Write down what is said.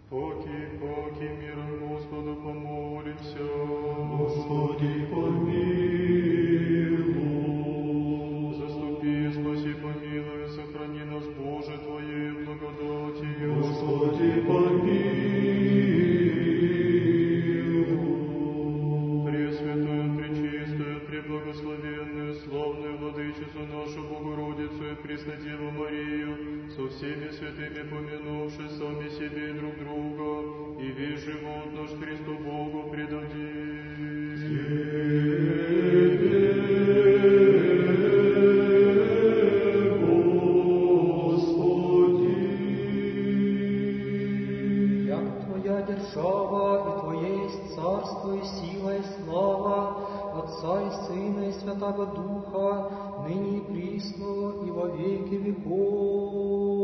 Поки миром Господу помолимся. Господи, помилуй. Заступи, спаси, помилуй, сохрани нас, Боже, Твоей благодатью. Господи, помилуй. Пресвятую, пречистую, преблагословенную, славную Владычицу нашу Богородицу и Преснодеву Марию, со всеми святыми помянувши сами себе и друг друга, и весь живот наш Христу Богу предадим. Держава, и Твое есть царство, и сила, и слава, Отца и Сына, и Святаго Духа, ныне и присно, и во веки веков.